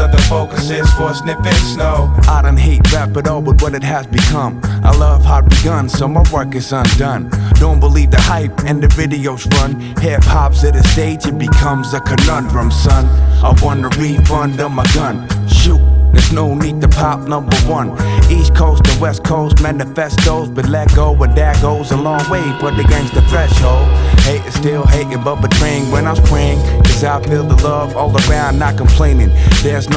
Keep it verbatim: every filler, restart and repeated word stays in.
other focus is for snippets, no. I done hate rap at all but what it has become. I love how it begun, so my work is undone. Don't believe the hype and the videos run. Hip-hop's at a stage, it becomes a conundrum, son. I want a refund on my gun. Shoot, there's no need to pop number one. East Coast and West Coast manifestos, but let go of that goes a long way for the gangster threshold. Hating, still hating, but betraying when I'm praying. Cause I feel the love all around, not complaining. There's no